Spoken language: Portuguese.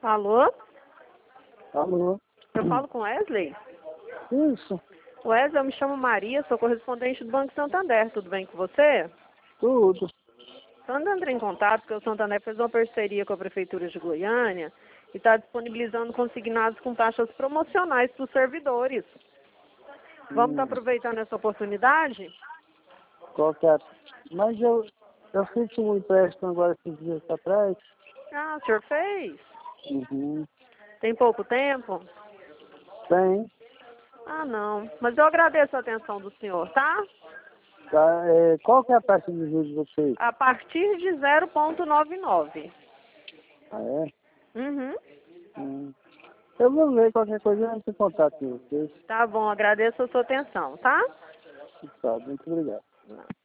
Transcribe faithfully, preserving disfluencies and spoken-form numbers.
Alô? Alô? Eu falo com Wesley? Isso, Wesley, eu me chamo Maria, sou correspondente do Banco Santander. Tudo bem com você? tudo. Estou entrando em contato porque o Santander fez uma parceria com a Prefeitura de Goiânia e está disponibilizando consignados com taxas promocionais para os servidores. Vamos estar Hum, aproveitando essa oportunidade? qualquer. Mas eu, eu fiz um empréstimo agora esses dias atrás. Ah, o senhor fez? Uhum. Tem pouco tempo? Tem. Ah, não. Mas eu agradeço a atenção do senhor, tá? Tá, é, qual que é a taxa de juros de vocês? A partir de zero vírgula noventa e nove. Ah, é? Uhum. Hum. Eu vou ver qualquer coisa, eu entro em contato com vocês. Tá bom, agradeço a sua atenção, tá? Tá, muito obrigado.